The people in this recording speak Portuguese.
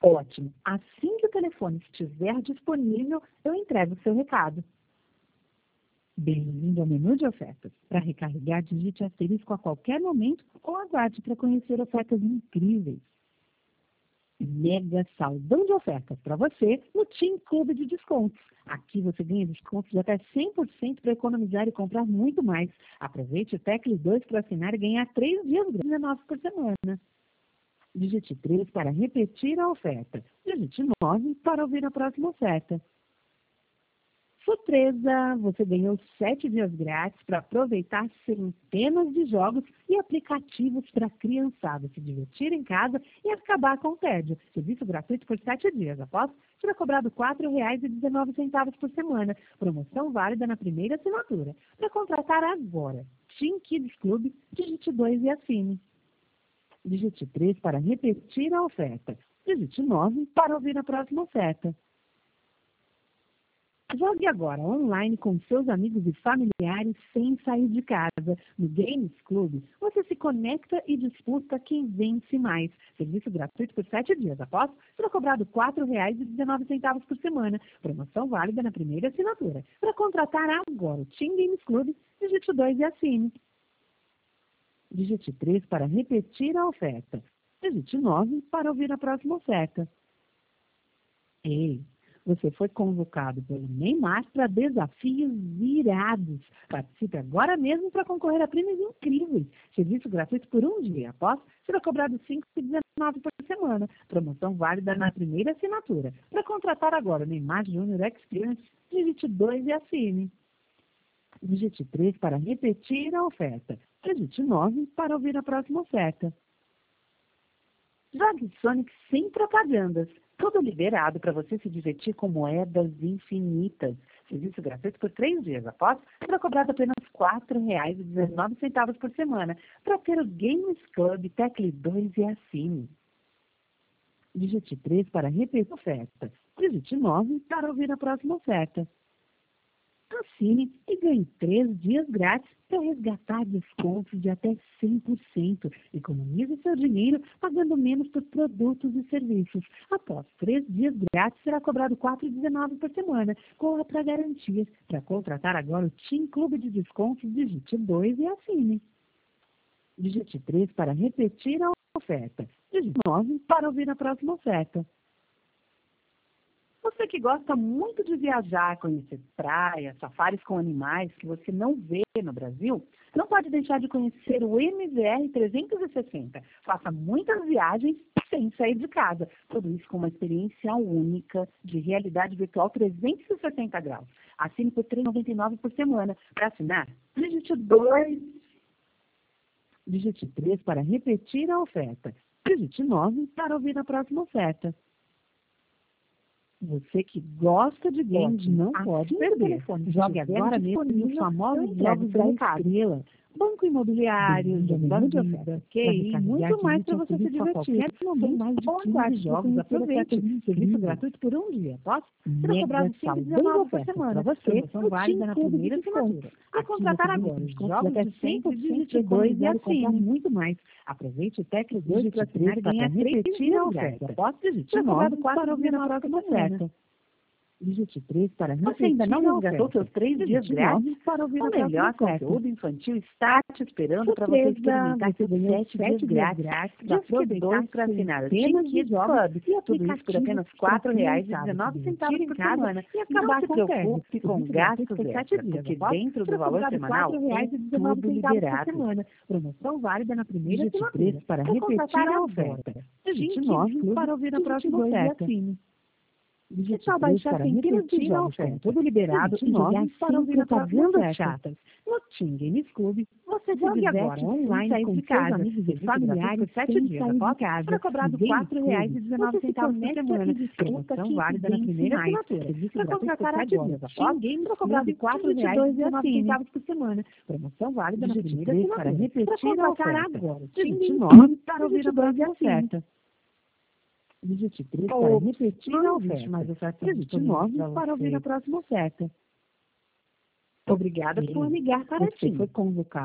Ótimo. Assim que o telefone estiver disponível, eu entrego o seu recado. Bem-vindo ao menu de ofertas. Para recarregar, digite asterisco a qualquer momento ou aguarde para conhecer ofertas incríveis. Mega saldão de ofertas para você no Team Clube de Descontos. Aqui você ganha descontos de até 100% para economizar e comprar muito mais. Aproveite o Teclis 2 para assinar e ganhar 3 dias grátis 19 por semana. Digite 3 para repetir a oferta. Digite 9 para ouvir a próxima oferta. Surpresa! Você ganhou 7 dias grátis para aproveitar centenas de jogos e aplicativos para a criançada se divertir em casa e acabar com o tédio. Serviço gratuito por 7 dias. Após, será cobrado R$ 4,19 por semana. Promoção válida na primeira assinatura. Para contratar agora, Team Kids Club, digite 2 e assine. Digite 3 para repetir a oferta. Digite 9 para ouvir a próxima oferta. Jogue agora online com seus amigos e familiares sem sair de casa. No Games Club, você se conecta e disputa quem vence mais. Serviço gratuito por 7 dias. Após, será cobrado R$ 4,19 por semana. Promoção válida na primeira assinatura. Para contratar agora o Team Games Club, digite 2 e assine. Digite 3 para repetir a oferta. Digite 9 para ouvir a próxima oferta. Ei! Você foi convocado pelo Neymar para desafios irados. Participe agora mesmo para concorrer a prêmios incríveis. Serviço gratuito por 1 dia. Após, será cobrado R$ 5,19 por semana. Promoção válida na primeira assinatura. Para contratar agora o Neymar Júnior Experience, digite 2 e assine. Digite 3 para repetir a oferta. Digite 9 para ouvir a próxima oferta. Jogue Sonic sem propagandas. Tudo liberado para você se divertir com moedas infinitas. Serviço gratuito por 3 dias. Após, será cobrado apenas R$ 4,19 por semana. Para ter o Games Club Teclis 2 e assine. Digite 3 para repetir a oferta. Digite 9 para ouvir a próxima oferta. Assine e ganhe 3 dias grátis para resgatar descontos de até 100%. Economize seu dinheiro pagando menos por produtos e serviços. Após 3 dias grátis, será cobrado R$ 4,19 por semana. Corra para garantias. Para contratar agora o Team Clube de Descontos, digite 2 e assine. Digite 3 para repetir a oferta. Digite 9 para ouvir a próxima oferta. Você que gosta muito de viajar, conhecer praias, safaris com animais que você não vê no Brasil, não pode deixar de conhecer o MVR 360. Faça muitas viagens sem sair de casa. Tudo isso com uma experiência única de realidade virtual 360 graus. Assine por R$ 3,99 por semana. Para assinar, digite 2. Digite 3 para repetir a oferta. Digite 9 para ouvir a próxima oferta. Você que gosta de games não pode perder. Jogue agora mesmo nos famosos jogos da Estrela, Banco Imobiliário, Dominó de Oferta, QI, muito mais para você se divertir. São mais de 15 jogos. Aproveite. Serviço gratuito por 1 dia. Posso? Será cobrado R$ 119 por semana. Você, promoção válida na primeira assinatura. A contratar agora. Jogos de 100%, digite 2 e assine. Muito mais. Aproveite o Teclis 2 para assinar e ganhar 3 dias a oferta. Posso? Digite 9 para ouvir a próxima oferta. Digite 3 para repetir. Você ainda não resgatou seus 3 dias grátis para ouvir o melhor conteúdo infantil está te esperando para você experimentar seus 7 dias grátis para aproveitar para assinar o Team Kids Club. Tudo isso por apenas R$ 4,19 por semana. E acabar com o preocupe com gastos extras, porque dentro do valor semanal é tudo liberado. Promoção válida na primeira assinatura. Digite 3 para repetir a oferta. Digite 9 para ouvir a próxima oferta. Digite ao baixar centenas de jogos com tudo liberado e jogar para ouvir propagandas chatas. No Team Games Club, você se diverte online com seus amigos e familiares por 7 dias. Após, será cobrado R$ 4,19 por semana. Promoção válida na primeira assinatura. Para contratar agora, após, será cobrado R$ 4,19 por semana. Promoção válida na primeira assinatura. Para repetir a oferta. Digite 9 para ouvir a próxima oferta. Digite 3 para repetir a oferta. Digite 9 para ouvir a próxima oferta. Obrigada por ligar para ti. Você foi convocado.